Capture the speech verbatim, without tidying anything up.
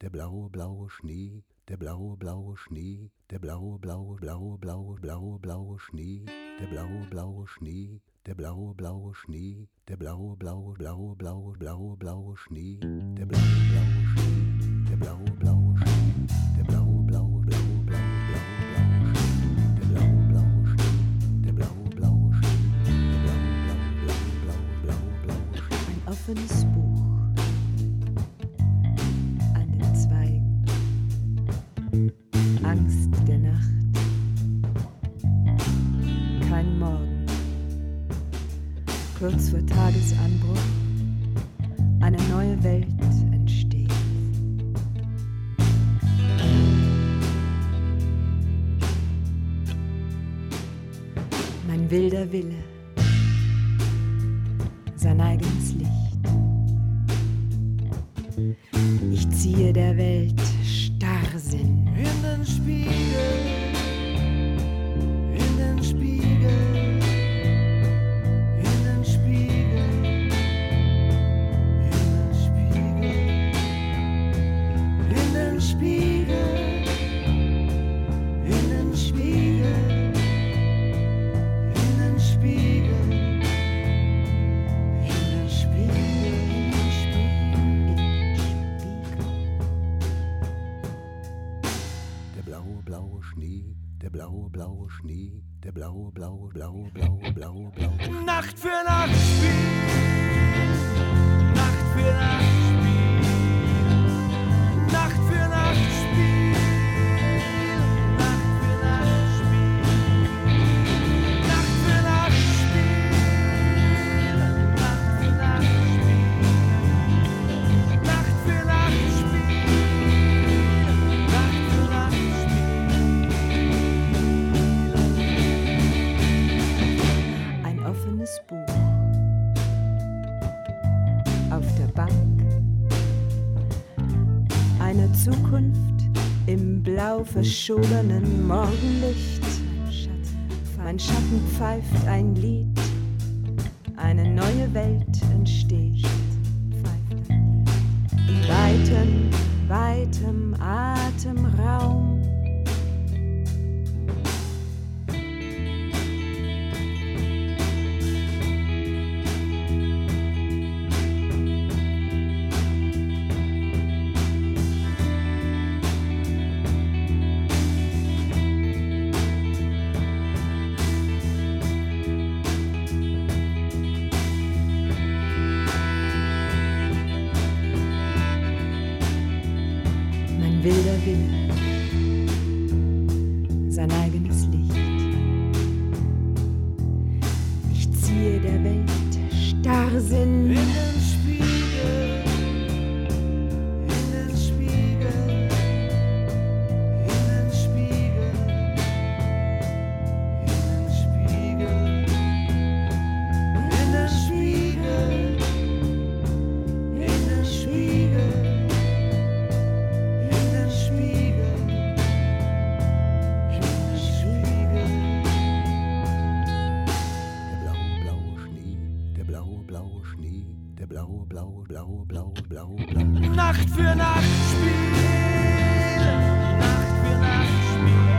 der blaue, blaue Schnee, der blaue, blaue Schnee, der blaue, blaue, blaue, blaue, blaue, blaue Schnee, der blaue, blaue Schnee, der blaue, blaue Schnee, der blaue, blaue, blaue, blaue, blaue, blaue Schnee, der blaue, blaue Schnee, der blaue, blaue Schnee, der blaue, blaue, blaue, blaue, blaue, blaue Schnee, der blaue, blaue Schnee, der blaue, blaue Schnee, der blaue, blaue, blaue, blaue, blaue, blaue Schnee. Ein offenes Buch an den Zweigen, Angst der Nacht, kein Morgen, kurz vor Tagesanbruch, eine neue Welt entsteht. Mein wilder Wille, sein eigenes Licht. Ich ziehe der Welt Starrsinn in den Spiegel, in den Spiegel, in den Spiegel, in den Spiegel, in den Spiegel, in den Spiegel, in den Spiegel, in den Spiegel, in den Spiegel. Der blaue, blaue Schnee, der blaue, blaue Schnee, der blaue, blaue, blaue, blaue, blaue, blaue. Nacht für Nacht spielen, Nacht für Nacht spielen, Nacht für Nacht spielen, Nacht für Nacht spielen, Nacht für Nacht spielen, Nacht für Nacht spielen, Nacht für Nacht spielen, Nacht für Nacht spielen. ein offenes Buch auf der Bank, eine Zukunft im blau verschobenen Morgenlicht. Mein Schatten pfeift ein Lied, eine neue Welt entsteht. In weitem, weitem Atemraum. Mein wilder Wille, sein eigenes Licht. Ich ziehe der Welt Starrsinn In den Spiegel, in den Spiegel, in den Spiegel, in den Spiegel, in den Spiegel, in den Spiegel, in den Spiegel, in den Spiegel. Der blaue, blaue Schnee, der blaue, blaue Schnee, der blaue, blaue, blaue, blaue, blaue, blaue. Nacht für Nacht spielen, Nacht für Nacht spielen.